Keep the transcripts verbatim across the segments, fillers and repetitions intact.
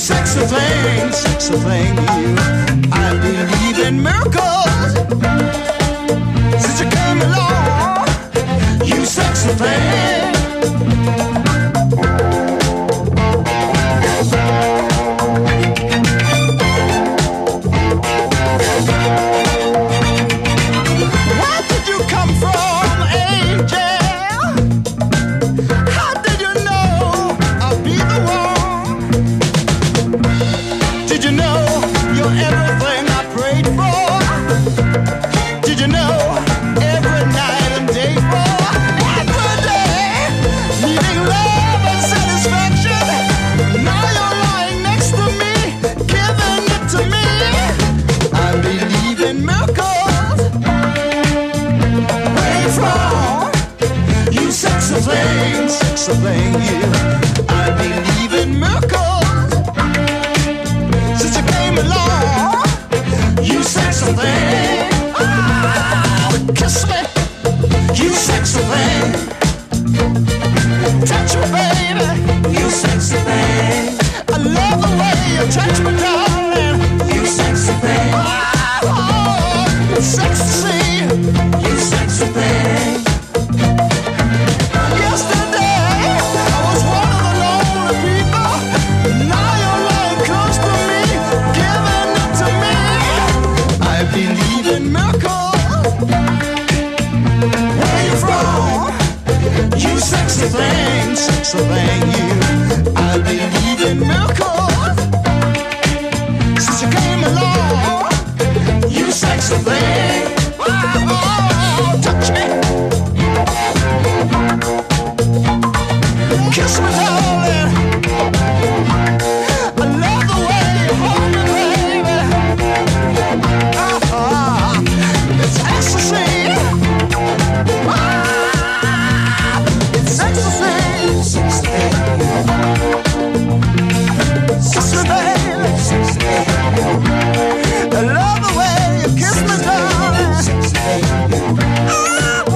sexy thing, sexy thing, you. I believe in miracles since you came along, you sexy thing. Where did you come from, angel? How did you know I'll be the one? Did you know you're everything I prayed for? Did you know every night and day for? Every day, needing love and satisfaction. Now you're lying next to me, giving it to me. I believe in miracles. Where you from? You sexy thing, sexy thing, you. I believe in miracles since you came along. You sexy thing. Ah, kiss me. You sexy thing. Touch me, baby. You sexy thing. I love the way you touch me, darling. You sexy thing. Ah, oh, it's sexy to see. You sexy thing. Yesterday, I was one of the lonely people. Now you're lying close to me, giving it to me. I believe in miracles. Where you from? You sexy thing, sexy thing, you. I believe in miracles since you came along. You sexy thing. Oh, touch me. Kiss me, darling. I love the way you hold me, baby. Ah, it's ecstasy. Ah, it's ecstasy. Kiss me, baby. I love the way you kiss me, darling. Ah,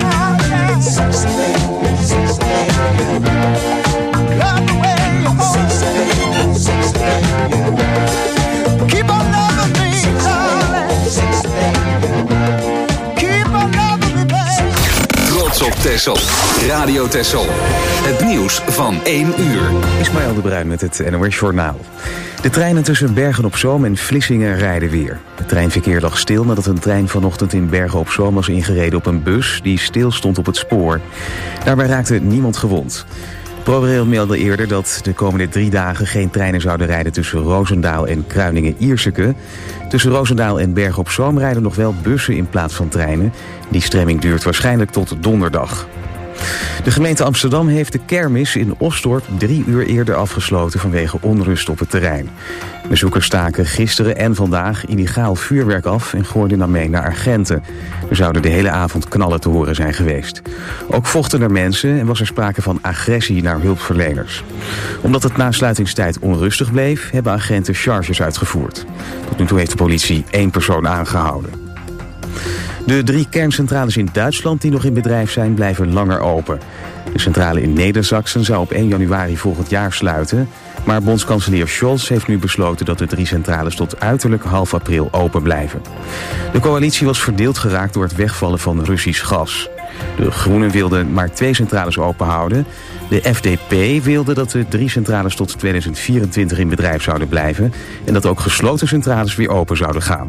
love the way you hold me. Keep on loving me, darling. Keep on loving me, baby. Trots op Texel. Radio Texel. Het nieuws van één uur. Ismaël de Bruin met het N O S Journaal. De treinen tussen Bergen-op-Zoom en Vlissingen rijden weer. Het treinverkeer lag stil nadat een trein vanochtend in Bergen-op-Zoom was ingereden op een bus die stil stond op het spoor. Daarbij raakte niemand gewond. ProRail meldde eerder dat de komende drie dagen geen treinen zouden rijden tussen Roosendaal en Kruiningen-Ierseke. Tussen Roosendaal en Bergen-op-Zoom rijden nog wel bussen in plaats van treinen. Die stremming duurt waarschijnlijk tot donderdag. De gemeente Amsterdam heeft de kermis in Osdorp drie uur eerder afgesloten vanwege onrust op het terrein. Bezoekers staken gisteren en vandaag illegaal vuurwerk af en gooiden dan mee naar agenten. Er zouden de hele avond knallen te horen zijn geweest. Ook vochten er mensen en was er sprake van agressie naar hulpverleners. Omdat het na sluitingstijd onrustig bleef, hebben agenten charges uitgevoerd. Tot nu toe heeft de politie één persoon aangehouden. De drie kerncentrales in Duitsland die nog in bedrijf zijn, blijven langer open. De centrale in Neder-Saxen zou op één januari volgend jaar sluiten. Maar bondskanselier Scholz heeft nu besloten dat de drie centrales tot uiterlijk half april open blijven. De coalitie was verdeeld geraakt door het wegvallen van Russisch gas. De Groenen wilden maar twee centrales open houden. De F D P wilde dat de drie centrales tot tweeduizend vierentwintig in bedrijf zouden blijven en dat ook gesloten centrales weer open zouden gaan.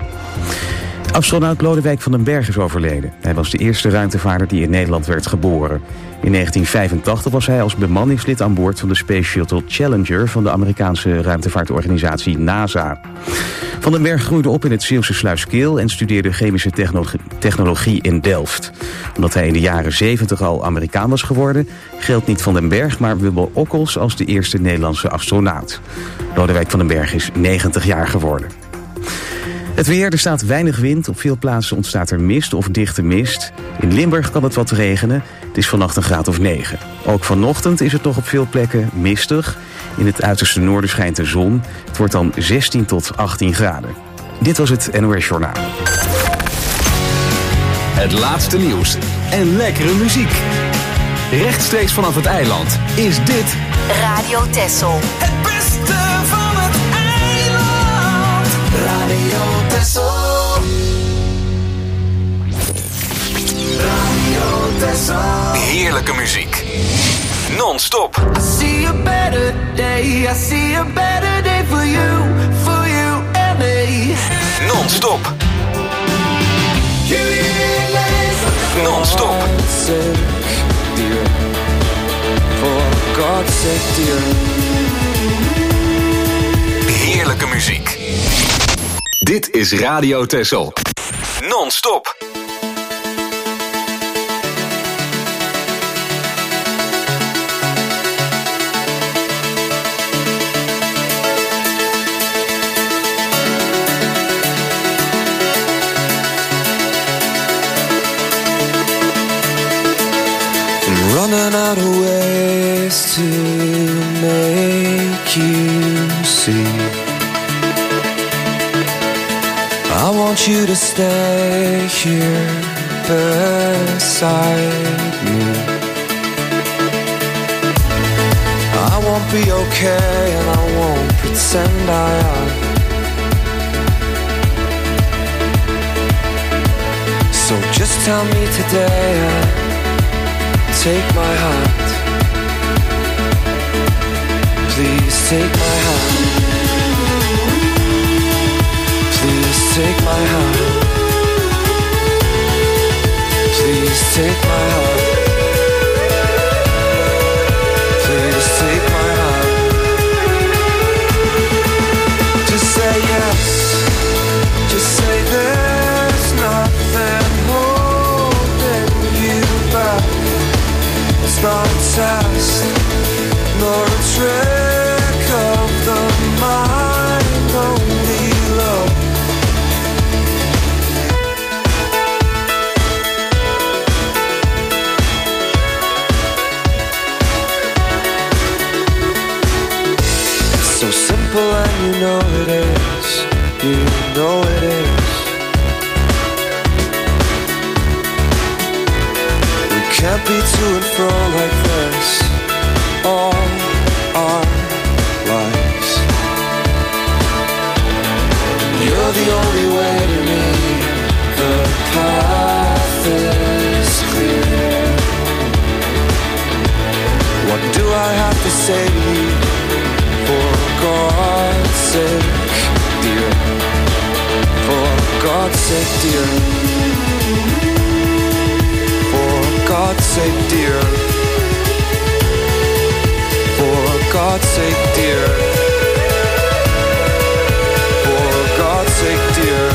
Astronaut Lodewijk van den Berg is overleden. Hij was de eerste ruimtevaarder die in Nederland werd geboren. In negentien vijfentachtig was hij als bemanningslid aan boord van de Space Shuttle Challenger van de Amerikaanse ruimtevaartorganisatie NASA. Van den Berg groeide op in het Zeeuwse Sluiskil en studeerde chemische technologie, technologie in Delft. Omdat hij in de jaren zeventig al Amerikaan was geworden, geldt niet Van den Berg, maar Wubbel Okkels als de eerste Nederlandse astronaut. Lodewijk van den Berg is negentig jaar geworden. Het weer, er staat weinig wind. Op veel plaatsen ontstaat er mist of dichte mist. In Limburg kan het wat regenen. Het is vannacht een graad of negen. Ook vanochtend is het nog op veel plekken mistig. In het uiterste noorden schijnt de zon. Het wordt dan zestien tot achttien graden. Dit was het N O S Journaal. Het laatste nieuws en lekkere muziek. Rechtstreeks vanaf het eiland is dit Radio Texel. Het beste van Texel. Radio Texel. Heerlijke muziek. Non-stop. I see a better day. I see a better day for you. For you and me. Non-stop. Non-stop. Dear, for God's sake, dear. Heerlijke muziek. Dit is Radio Texel. Non-stop. Running out of ways to make you see. I want you to stay here beside me. I won't be okay and I won't pretend I am. So just tell me today and take my hand. Please take my hand. Please take my hand. Please take my hand. Please take my hand. Just say yes. Just say there's nothing holding you back. It's not a test, nor a trick of the mind, only love. It's so simple and you know it is, you know it is. Can't be to and fro like this all our lives. You're the only way to me. The path is clear. What do I have to say to you? For God's sake, dear. For God's sake, dear. For God's sake, dear. For God's sake, dear. For God's sake, dear.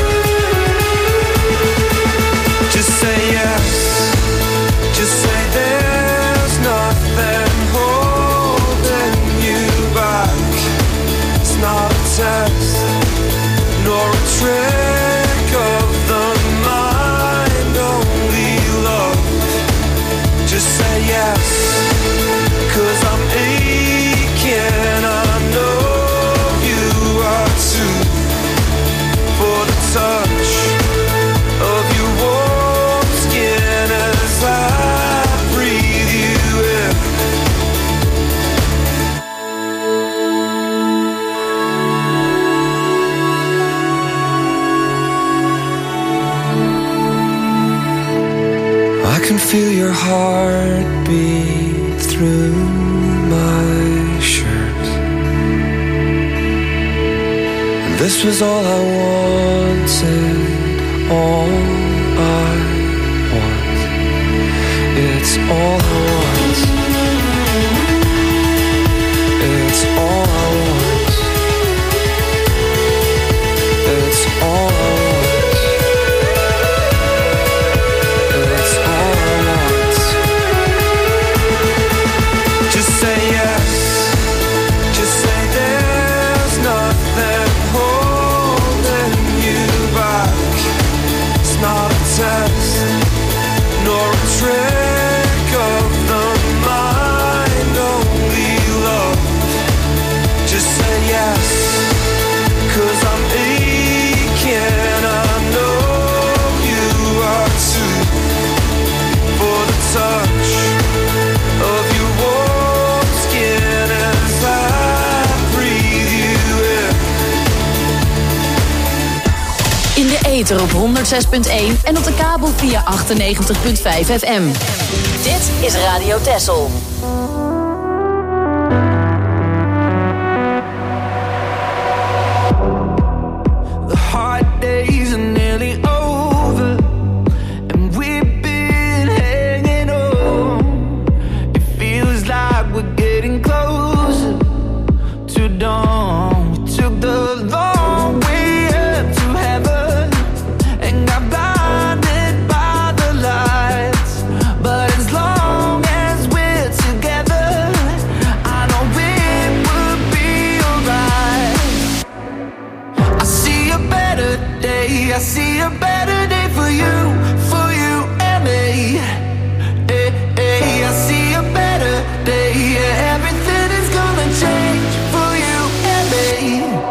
Just say yes. Just say there's nothing holding you back. It's not a test, nor a trick of the mind, only love. Just say yes, 'cause I'm aching, I know you are too. For the touch of your warm skin as I breathe you in. I can feel your heartbeat through my shirt. And this was all I wanted, all I want. It's all I want. It's all I want. It's all I want. It's all I want. Just say yes. Just say there's nothing holding you back. It's not a test, nor a trick of the mind, only love. ether op honderd zes punt één en op de kabel via achtennegentig punt vijf F M. Dit is Radio Texel. The hard days are nearly over, and we've been hanging on. It feels like we're getting closer to dawn. We took the long way up to heaven and got blinded by the lights. But as long as we're together, I know it will be alright. I see a better day, I see a better day for you, for you and me. Hey, hey, I see a better day, yeah, everything is gonna change for you and me.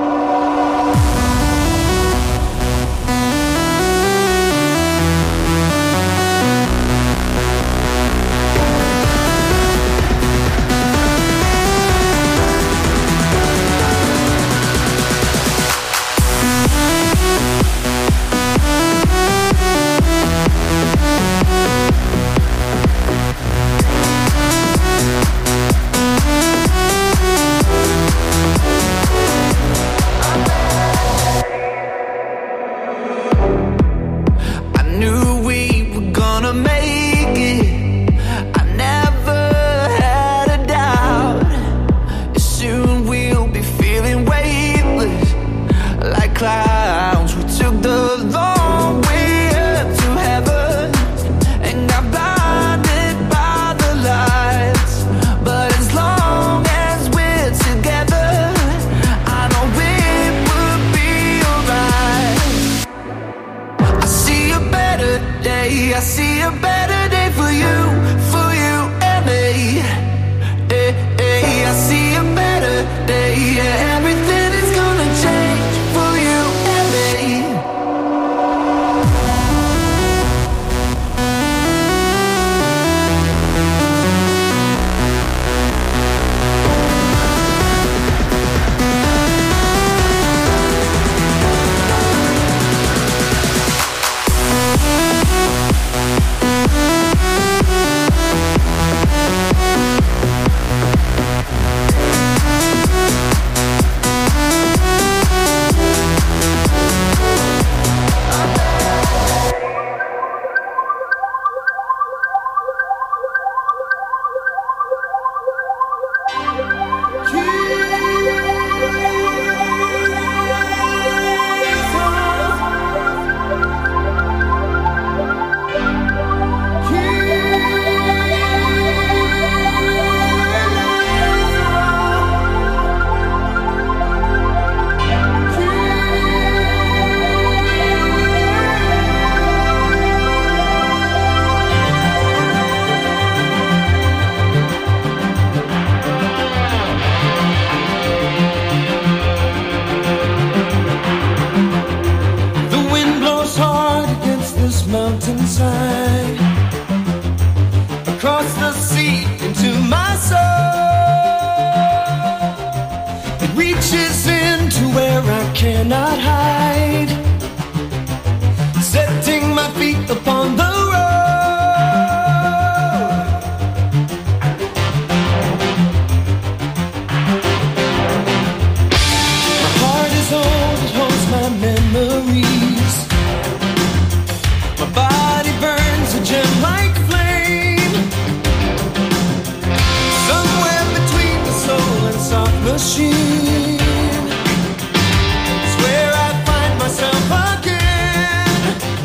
I knew we were gonna make it. I never had a doubt. Soon we'll be feeling weightless like clouds. We took the long way up to heaven and got blinded by the lights. But as long as we're together, I know it will be alright. I see a better day, I see a better day for you, for you and me. Hey, hey, I see a better day, yeah, everything is gonna change for you and me. The wind blows hard against this mountainside, across the sea into my soul. It reaches into where I cannot hide, setting my feet upon the road. My heart is old, it holds my memories. My body burns a gem like flame, somewhere between the soul and soft machine. It's where I find myself again.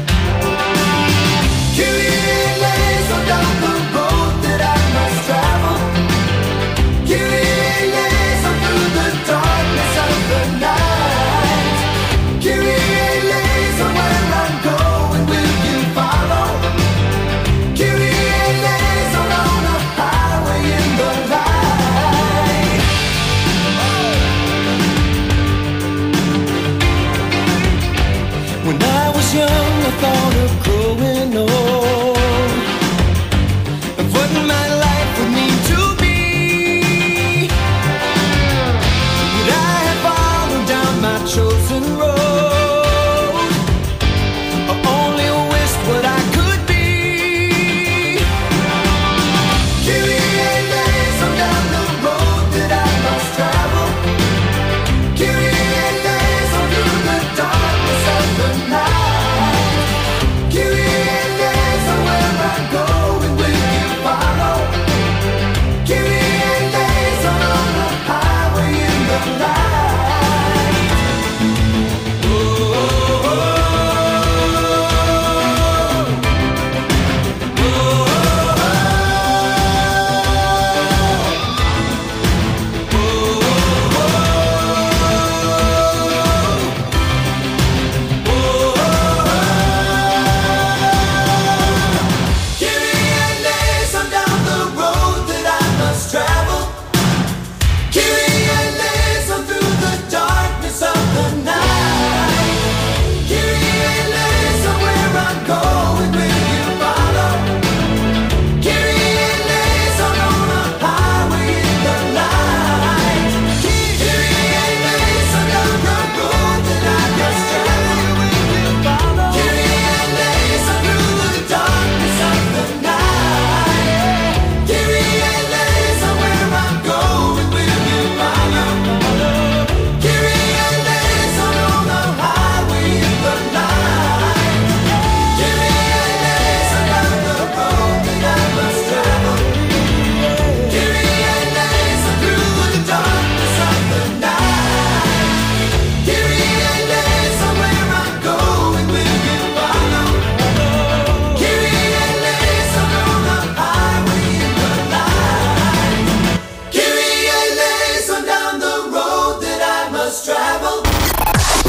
Kyrie eleison, down the road that I must travel. Kyrie eleison, through the darkness of the night. Kyrie eleison, where I'm going, will you follow? Kyrie eleison, on a highway in the light. When I was young, I thought of growing old, of what my life would mean to me. But I have followed down my chosen road.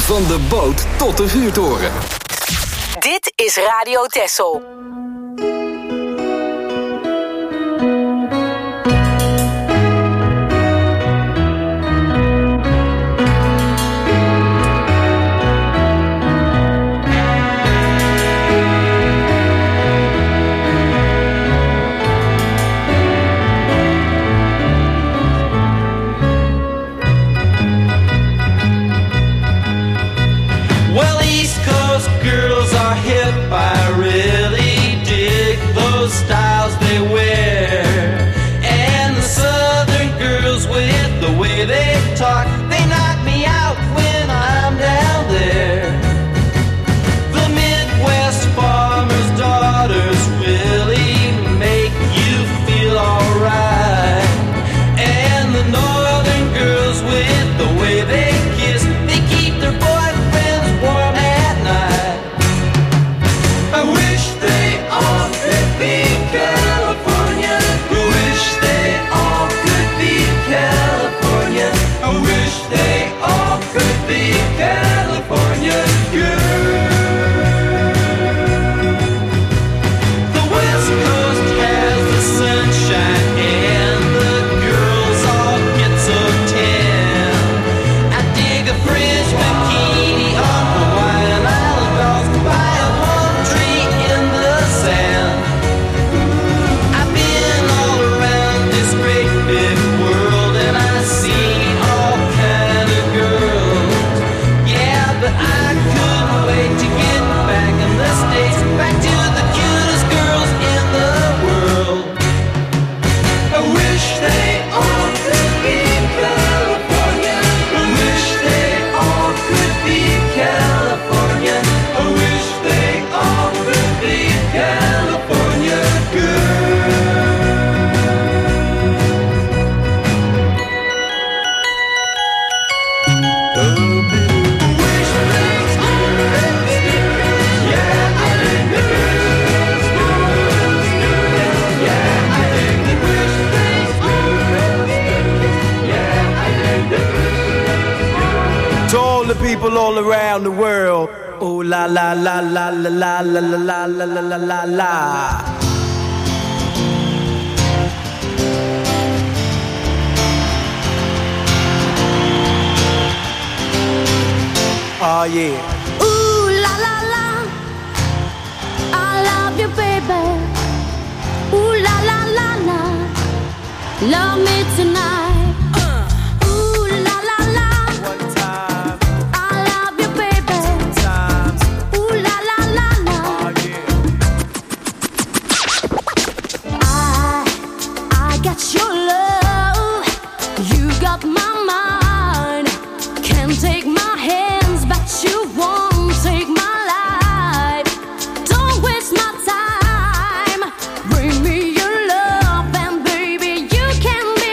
Van de boot tot de vuurtoren. Dit is Radio Texel. Girls are hip, I really dig those styles they wear. And the southern girls with the way they talk, they knock me out when I'm down there. The Midwest farmers' daughters really make you feel alright. And the northern girls with the way they kiss, they keep their boyfriends warm at night. I wish they all could be California. I wish they all could be California. I wish they all could be California girls. The West Coast has the sunshine and the girls all get so tan. I dig a French bikini on Hawaiian Island girls by a palm tree in the sand. I've been all around this great big world and I've seen all kind of girls. Yeah, but I couldn't wait to get back in the States, back to the cutest girls in the world. I wish they all could be California. I wish they all could be California. I wish they all could be California girls. Wish they all could be, yeah, I think the girls, girls, girls, yeah, I think the wish they all could be, yeah, I think the girls. To all the people all around the world. Oh la la la la la la la la la la la la la. Oh yeah. Ooh la la la, I love you, baby. Ooh la la la la, love me tonight. Ooh la la la, One time, I love you, baby. times. Ooh la la la la, Oh yeah. I I got your love, you got my mind. Can't take my hands, but you won't take my life. Don't waste my time. Bring me your love, and baby, you can be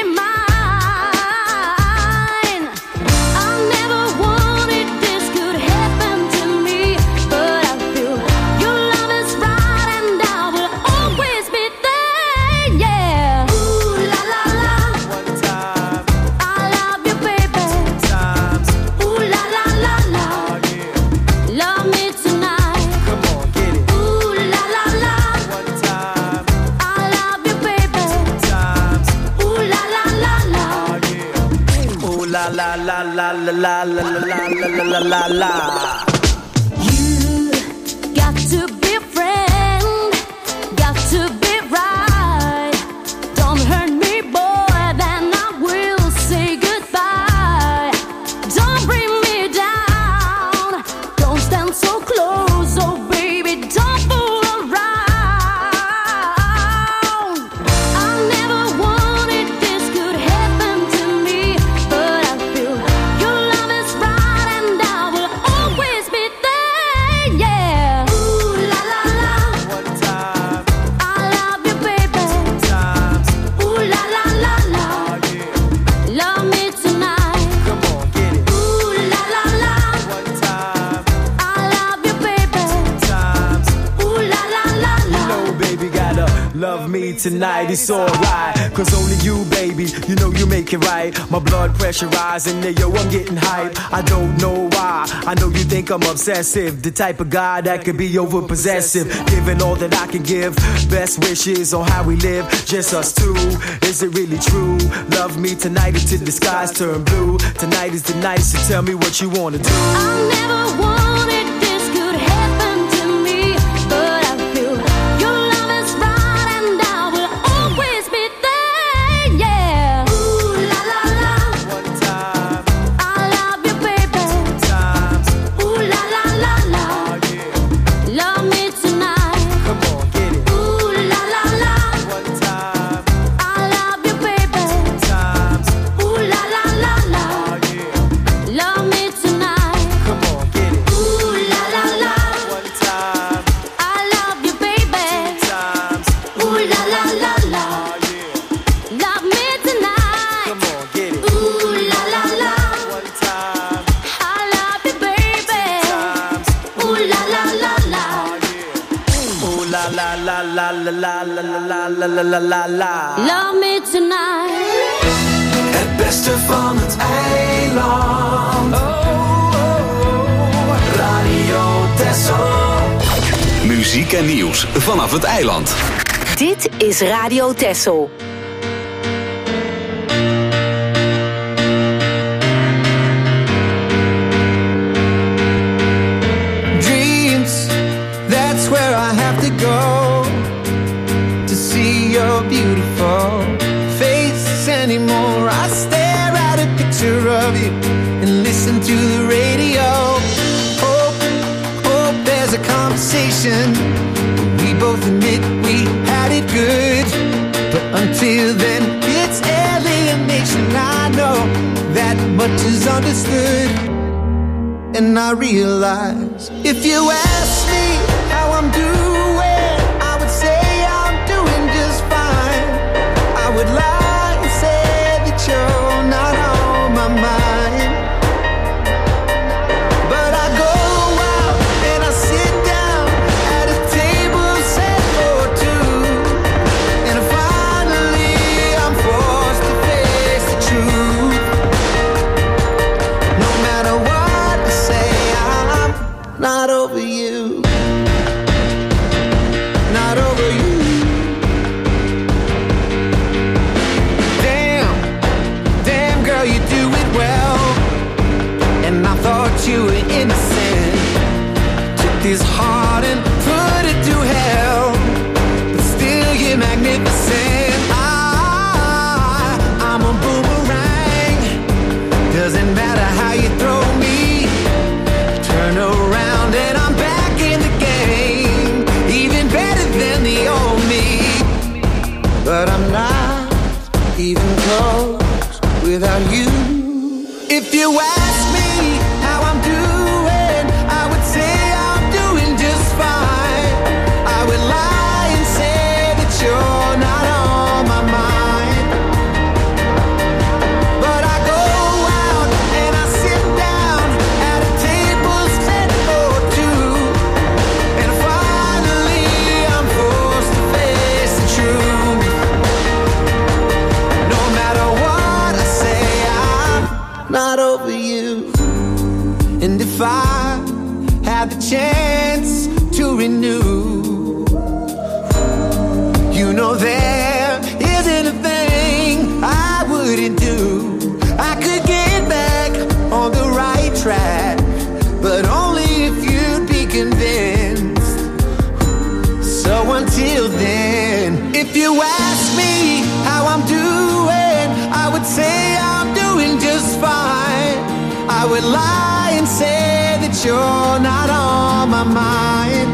mine. I never wanted this could happen to me, but I feel your love is right, and I will always be there. Yeah. Ooh la la la, One time, I love you, baby. times. Ooh la la la la, Oh yeah. love me tonight. Come on, get it. Ooh la la la, One time, I love you, baby. times. Ooh la la la la, Oh yeah. Ooh la la la la la la la la la la la la. you got to be a friend, got to be right. Don't hurt me, boy, then I will say goodbye. Don't bring me down, don't stand so close, oh baby, don't fool around. I never wanted this could happen to me, but I feel your love is right, and I will always tonight, it's alright. Cause only you, baby, you know you make it right. My blood pressure rising, yeah, yo, I'm getting hype. I don't know why, I know you think I'm obsessive. The type of guy that could be over possessive. Giving all that I can give, best wishes on how we live, just us two. Is it really true? Love me tonight until the skies turn blue. Tonight is the night, so tell me what you wanna do. I never wanted this could happen to me, but I feel your love is right and I will always be there, yeah. Ooh la la la, One time, I love you, baby. two times, Ooh la la la la, oh yeah. love me tonight. Come on, get it. Ooh la la la, One time, I love you, baby. two times, Ooh la la la la, oh yeah. love me tonight. Come on, get it. Ooh la la la, One time, I love you, baby. times, Ooh la la la la, oh yeah. love me tonight. Come on, get it. Ooh la la la, One time, I love you, baby. times, Ooh la la la la, ooh la la la la la la la la la la la la la. love me tonight. Het beste van het eiland. Radio Texel. Muziek en nieuws vanaf het eiland. Dit is Radio Texel. Dreams, that's where I have to go to see your beautiful face anymore. I stare at a picture of you and listen to the radio. Hope, hope there's a conversation. We both admit we had it good, but until then it's alienation. I know that much is understood. And I realize if you ask me how I'm doing, I would say I'm doing just fine. I would lie and say that you're not on my mind. But I go out and I sit down at a table set for two, and finally I'm forced to face the truth. No matter what I say, I'm not over you. Not over you. Damn, damn girl, you do it well. And I thought you were innocent. Took this heart and put it to hell, but still you're magnificent. I, I'm a boomerang. Doesn't matter how you throw me, turn around and I'm back in the game, even better than the old me. But I'm not even close without you. If you ask me how I'm doing, I would say I'm doing just fine. I would lie and say that you're not on my mind. But I go out and I sit down at a table set for two, and finally I'm forced to face the truth. No matter what I say, I'm not over you. And if I had the chance to renew, you know there isn't a thing I wouldn't do. I could get back on the right track, but only if you'd be convinced. So until then, if you ask me how I'm doing, I would say I'm doing just fine. I would lie and say that you're not on my mind.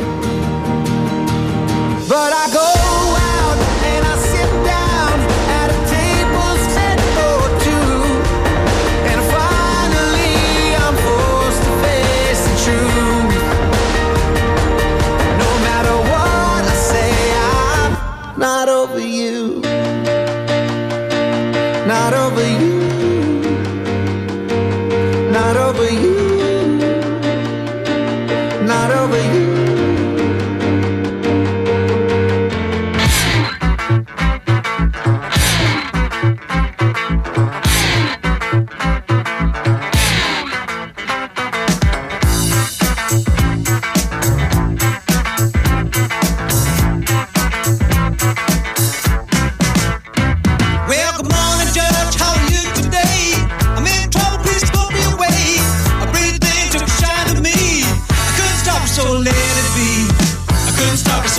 But I go out and I sit down at a table set for two, and finally I'm forced to face the truth. No matter what I say, I'm not over you. Not over you. Not over you. Not over you.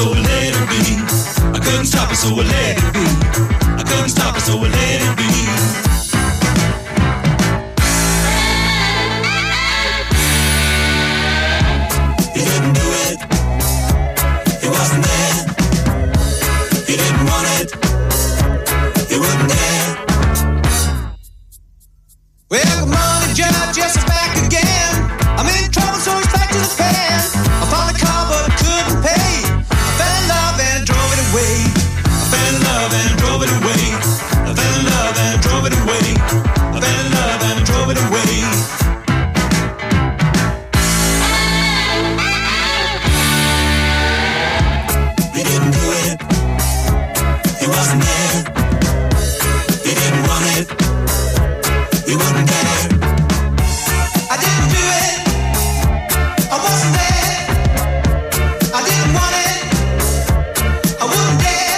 so I let it be. I couldn't stop it, so I let it be. I couldn't stop it, so I let it be. He didn't do it. He wasn't there. He didn't want it. He wouldn't dare. Well, good morning, Judge, yes, it's back again. I'm in trouble, so it's back to the fan. I found a car, but I couldn't pay. I fell in love and drove it away. I fell in love and drove it away. I fell in love and drove it away. I fell in love and drove it away. He didn't do it. He wasn't there. He didn't want it. He wouldn't dare. I didn't do it. I wasn't there. I didn't want it. I wouldn't dare.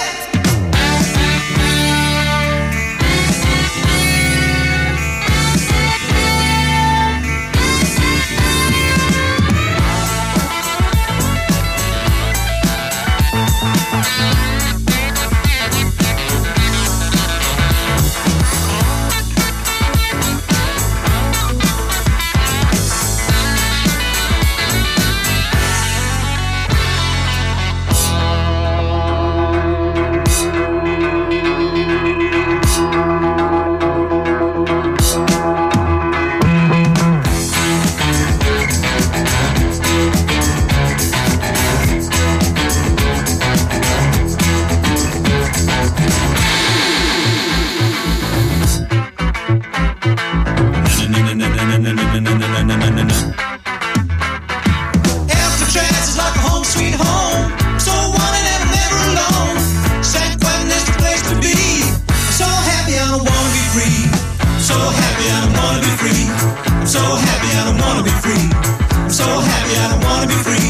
Alcatraz is like a home sweet home. So wanted and I'm never alone. San Quentin is the place to be. I'm so happy I don't wanna be free. I'm so happy I don't wanna be free. I'm so happy I don't wanna be free. I'm so happy I don't wanna be free.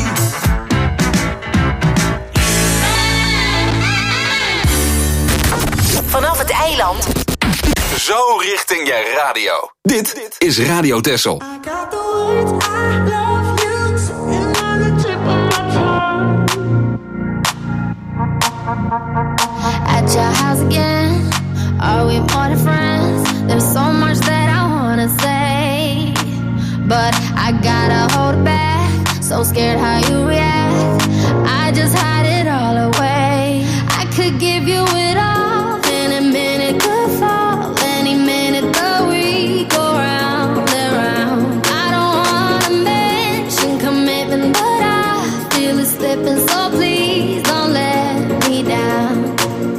Vanaf het eiland. Zo richting je radio. Dit is Radio Texel. At your house again, are we more than friends? There's so much that I wanna say, but I gotta hold it back. So scared how you react. I just hide it all away. I could give you it all, in a minute could fall. Any minute the we go round and round. I don't wanna mention commitment, but I feel it slipping. So please don't let me down,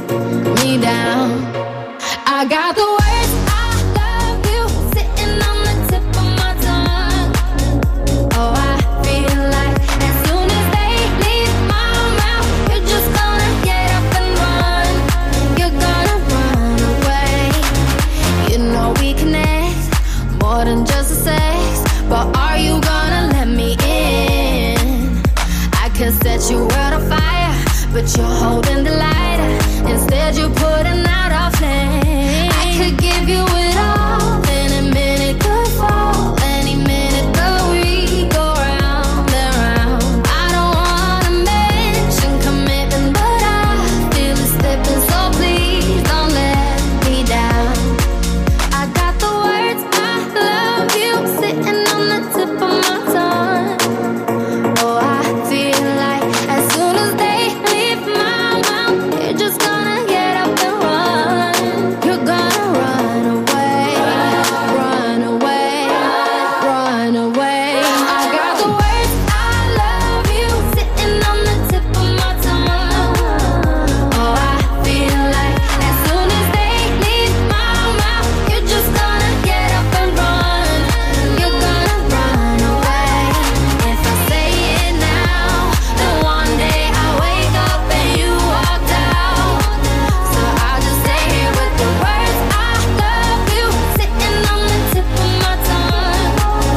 me down. I got the words I love you sitting on the tip of my tongue. Oh, I feel like as soon as they leave my mouth, you're just gonna get up and run. You're gonna run away. You know we connect more than just a sex, but are you gonna let me in? I could set your world on fire, but you're holding the lighter. Instead you're putting out our flame. I could give you it all, in a minute could fall. Any minute the we go round and round. I don't wanna mention commitment, but I feel it slipping. So please don't let me down. I got the words I love you sitting on the tip of my tongue. Oh, I feel like as soon as they leave my mouth, you're just gonna get up and run. You're gonna run away, run away, run away. I got the words I love you sitting on the tip of my tongue. Oh, I feel like as soon as they leave my mouth, you're just gonna get up and run. You're gonna run away. If I say it now, then one day I wake up and you walked out. So I'll just stay here with the words I love you sitting on the tip of my tongue.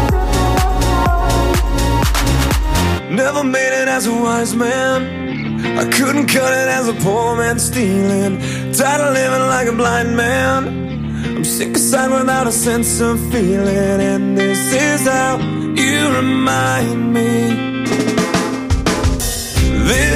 Never made it as a wise man. I couldn't cut it as a poor man stealing. Tired of living like a blind man. I'm sick aside without a sense of feeling. And this is how you remind me. This is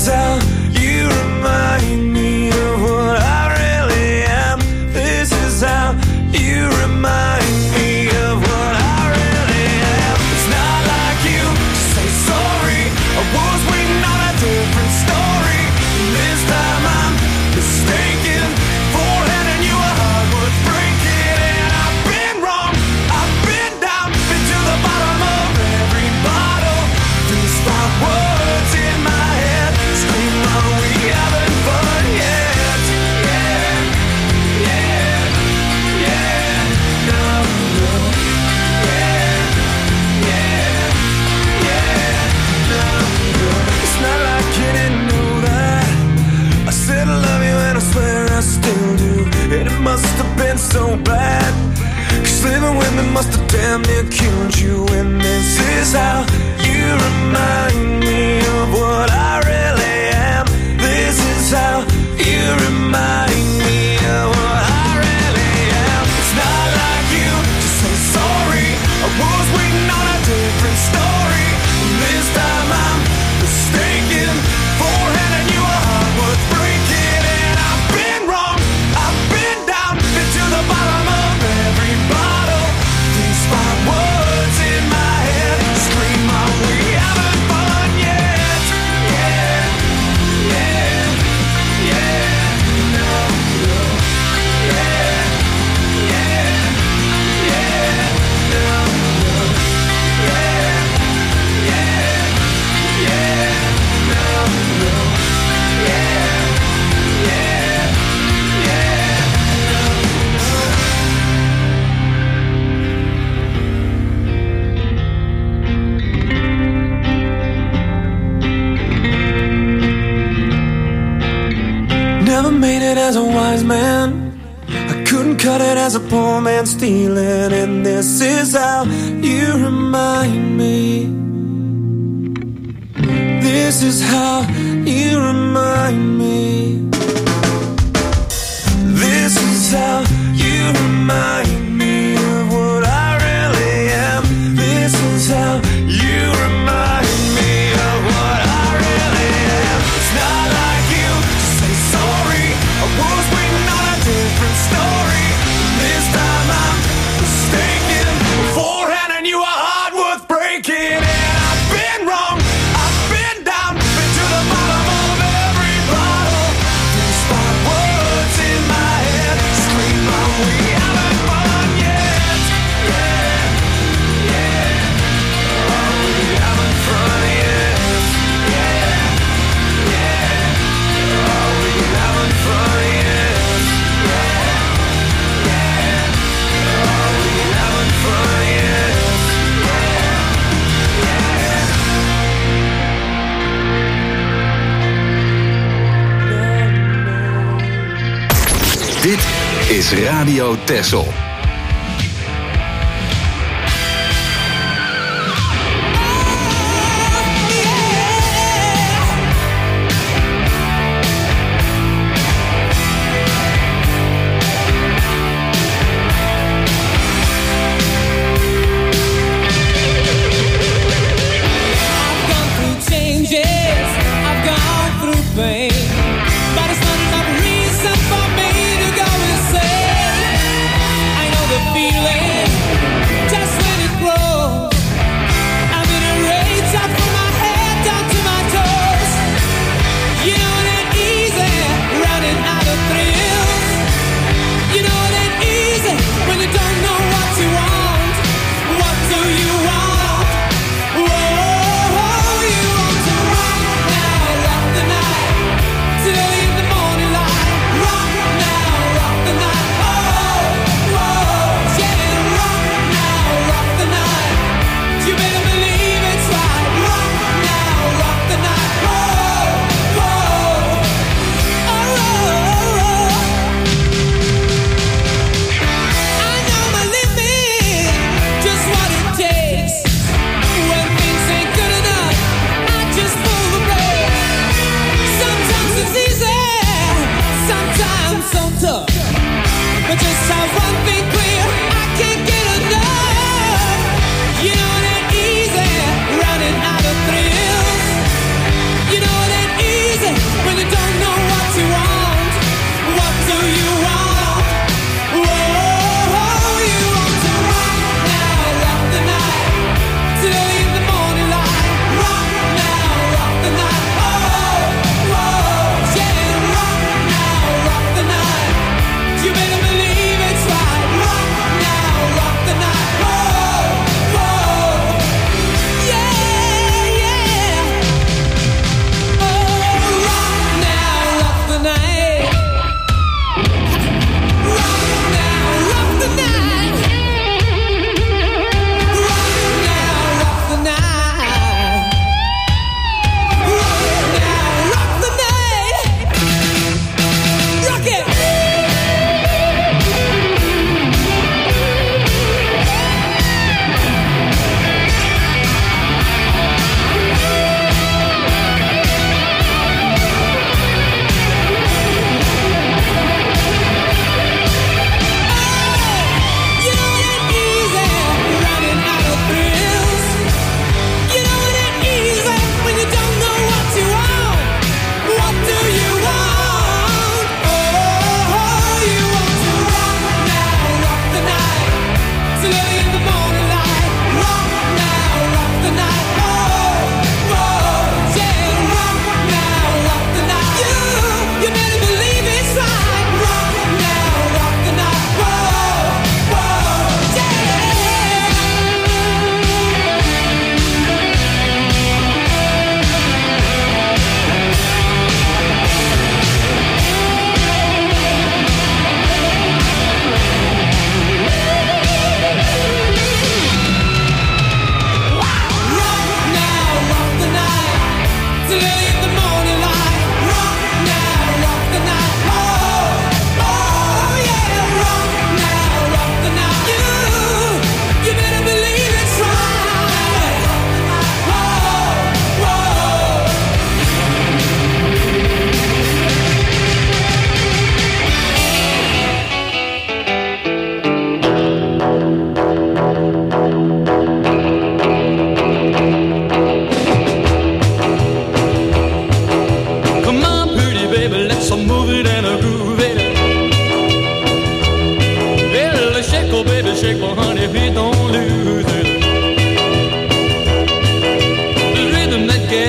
is how you remind me of what I really am. This is how you remind me of what I really am. It's not like you to say sorry. I was waiting on a different story. This time I'm mistaken for handing you a heart worth breaking. And I've been wrong, I've been down, been to the bottom of every bottle. These five words in my head scream, are we having fun yet? Yeah, yeah, yeah, no, no. Yeah, yeah, yeah, no, no. It's not like you didn't know that I said I love you and I swear I still do. And it must have been so bad, 'cause living with me must have damn near killed you. And this is how you remind me of what I really am. This is how you remind me of what I really am. It's not like you to say sorry. I was waiting on a different story. This time I'm mistaken for handing you a heart worth breaking. And I've been wrong, I've been down, been to the bottom of every bottle. These five words in my head scream, are we having fun yet? Yeah, yeah, yeah, no, no. Yeah, yeah, yeah, no, no. Yeah, yeah, yeah, no, no. Yeah, yeah, yeah, Never made it as a wise man. I couldn't cut it as a poor man stealing. And this is how you remind me. This is how you remind me. This is how you remind me of what I really am. This is how you remind me of what I really am. It's not like you to say sorry. I was waiting on a different story. This time I'm mistaken for handing you a heart worth breaking. And I've been wrong, I've been down, been to the bottom of every bottle. These five words in my head scream, are we having fun yet? Yeah, yeah, are we having fun yet? Yeah, yeah, are we having fun yet? Yeah, yeah, are we having fun yet? Dit is Radio Texel. I've gone through changes, I've gone through pain, but it's not enough reason for me to go insane. I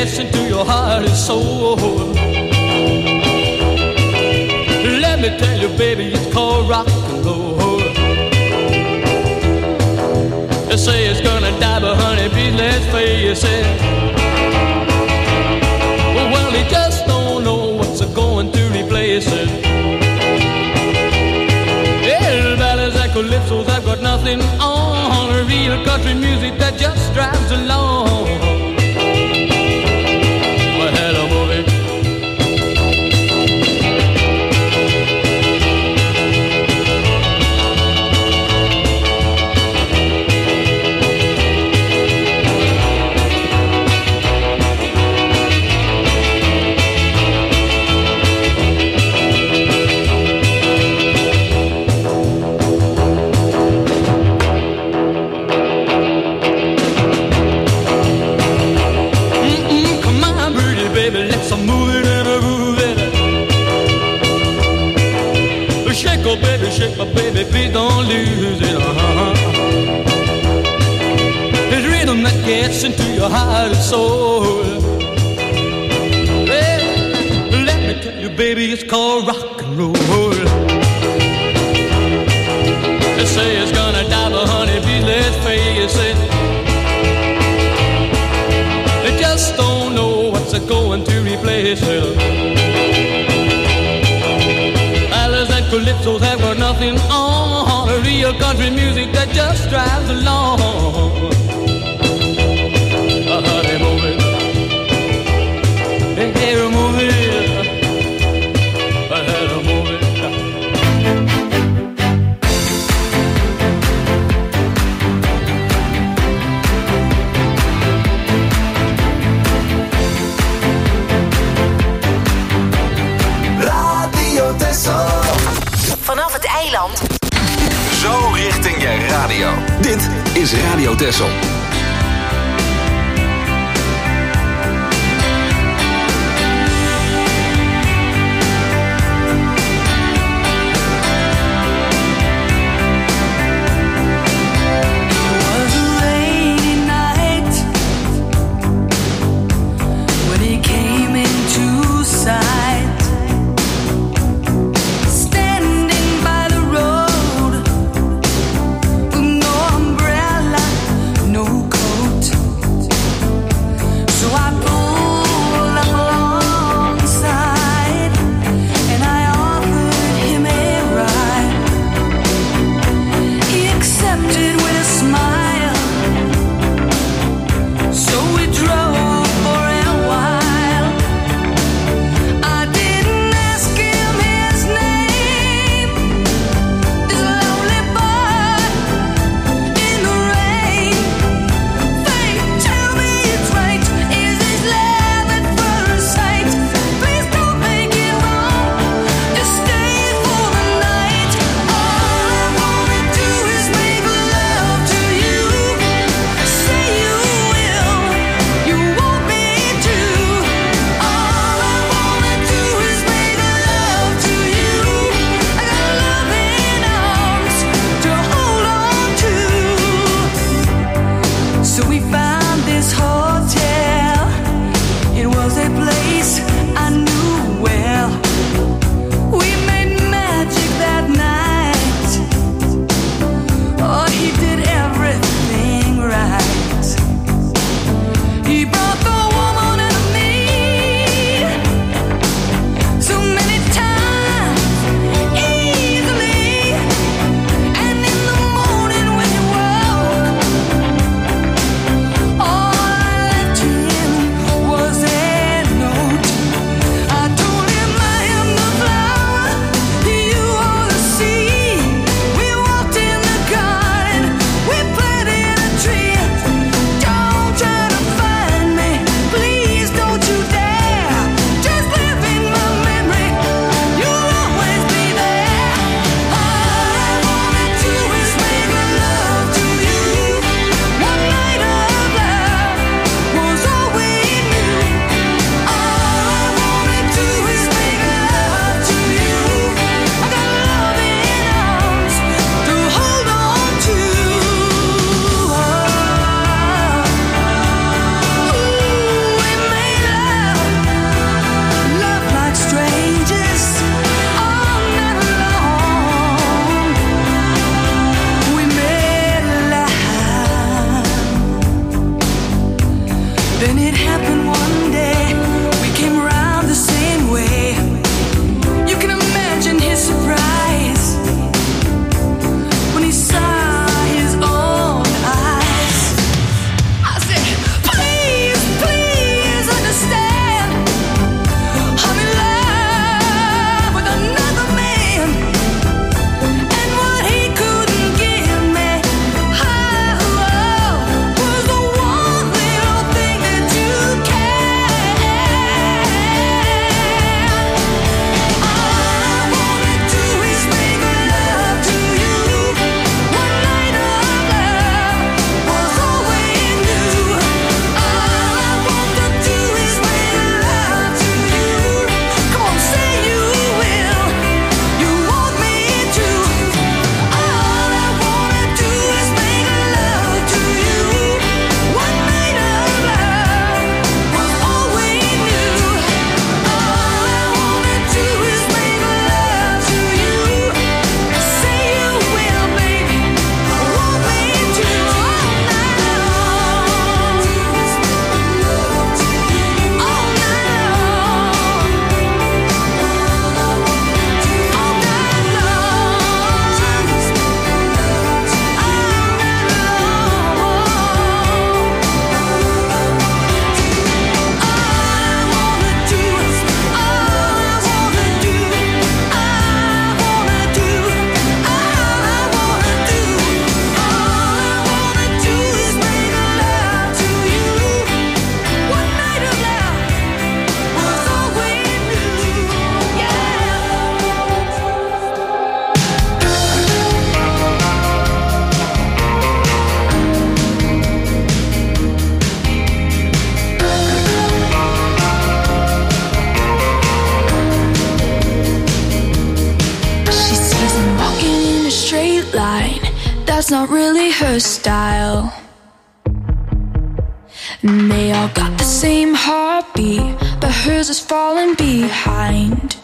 gets into your heart and soul. Let me tell you, baby, it's called rock and roll. They say it's gonna die, but honey, please let's face it. Well, they just don't know what's going to replace it. Yeah, ballads and calypsos, I've got nothing on. Real country music that just drives along. Well, hello, movie. Baby, shake my baby, please don't lose it. Uh-huh. There's rhythm that gets into your heart and soul. Well, let me tell you, baby, it's called rock and roll. They say it's gonna die, but honey, please let's face it. They just don't know what's going to replace it. Calypsos have got nothing on. A real country music that just drives along. Uh, honey, move it. Hey, hey, move it. Uh, hey, move it. Radio Tessel. Vanaf het eiland. Zo richting je radio. Dit is Radio Tessel. Then it happened one day, we came around the same way. You can imagine his surprise when he saw his own eyes. I said, please, please understand, I'm in love with another man, and what he couldn't give me, oh, oh, was the one little thing that you can. All I wanna do is make love to you. One night of love was all we knew. All I wanna do is make love to you. Come on, say you will. You want me to. All I wanna do is make love to you. One night of love was all we knew. All I wanna do is make love to you. Say you will, baby. Want me to all night long. All night long. All night She sees him walking in a straight line. That's not really her style. And they all got the same heartbeat, but hers is falling behind.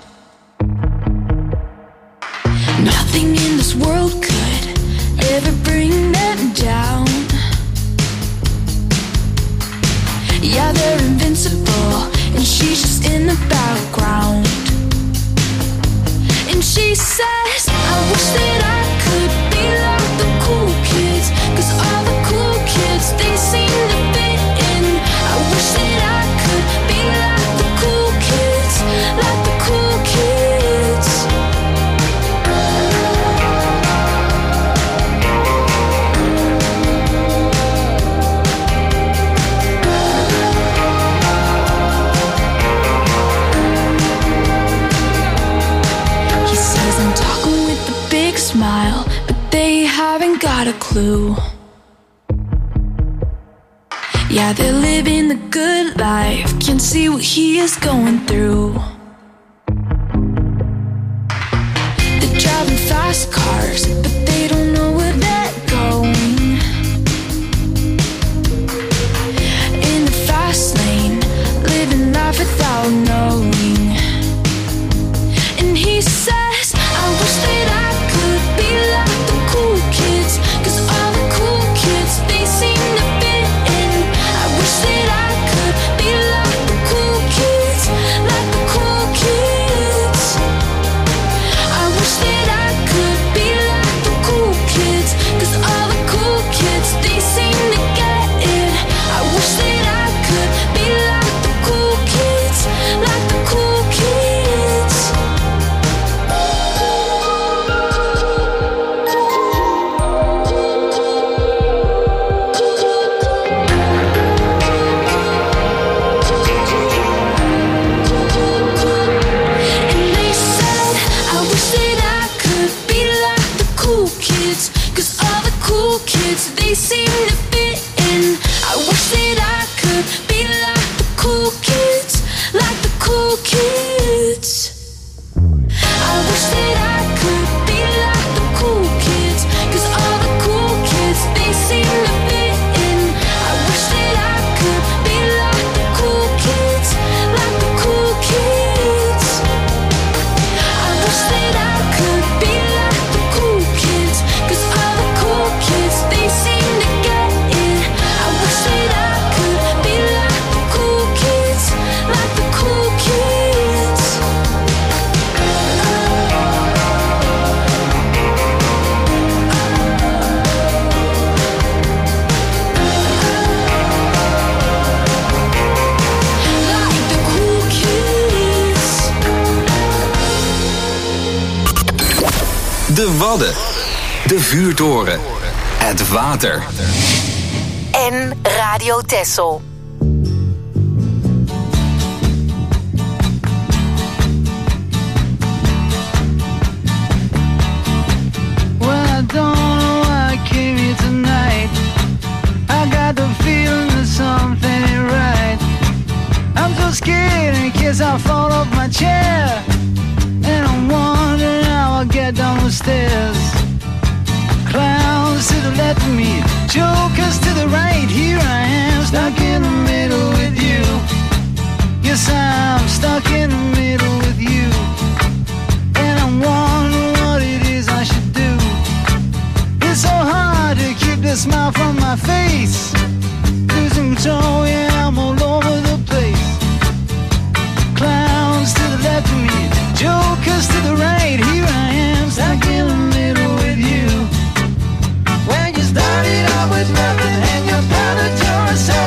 Nothing in this world could ever bring them down. Yeah, they're invincible, and she's just in the background. And she says, I wish that I could be like the cool kids, 'cause all the cool kids, they seem to fit in. I wish that I could be like the cool kids, like the cool kids. He says I'm talking with a big smile, but they haven't got a clue. Yeah, they're living the good life, can't see what he is going through. They're driving fast cars, but they don't know where they're going. In the fast lane, living life without knowing. And he says, I wish that I could be like the cool kids, 'cause all the cool kids, they seem to fit in. I wish that I could be like the cool kids, like the cool kids. I wish that I could be like the De Wadden. De Vuurtoren. Het water. En Radio Texel. Well, I don't know why I came here tonight. I got the feeling that something ain't right. I'm so scared in case I fall off my chair, and I'm wondering how I'll get down the stairs. Clowns to the left of me, jokers to the right. Here I am, stuck in the middle with you. Yes, I'm stuck in the middle with you, and I'm wondering what it is I should do. It's so hard to keep the smile from my face. Losing control, yeah, I'm all over the place. Clowns to the left of me, jokers to the right. Here I am, stuck in the middle with you. When you started out with nothing and you found it yourself.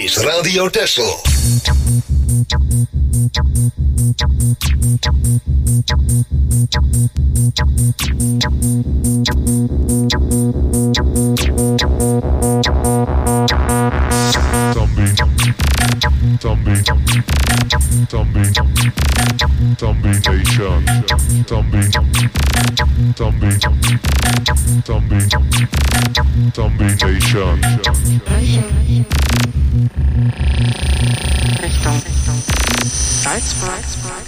is Radio Texel. Zombie, zombie, zombie, zombie nation, zombie, zombie, zombie, zombie nation. Richtung Salzburg.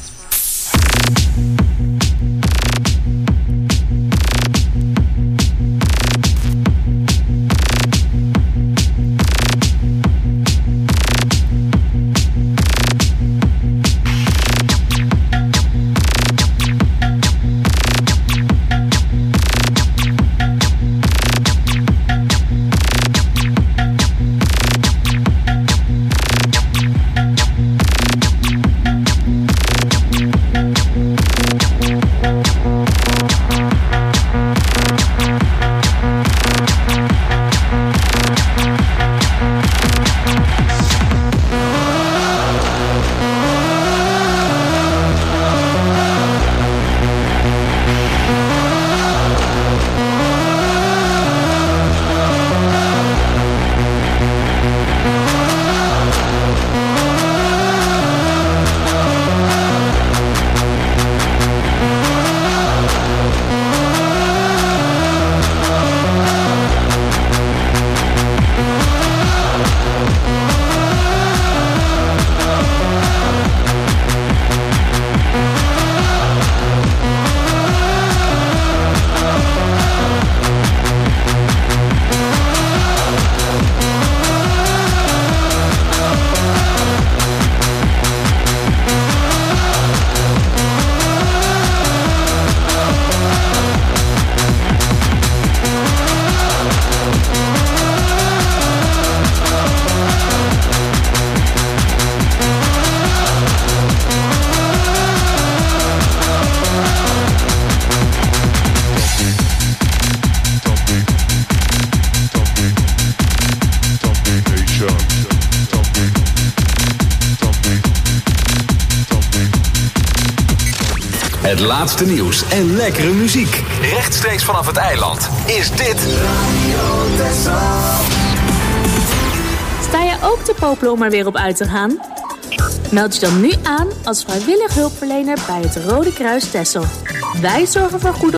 Het laatste nieuws en lekkere muziek. Rechtstreeks vanaf het eiland is dit Sta je ook te popelen om er weer op uit te gaan? Meld je dan nu aan als vrijwillig hulpverlener bij het Rode Kruis Texel. Wij zorgen voor goede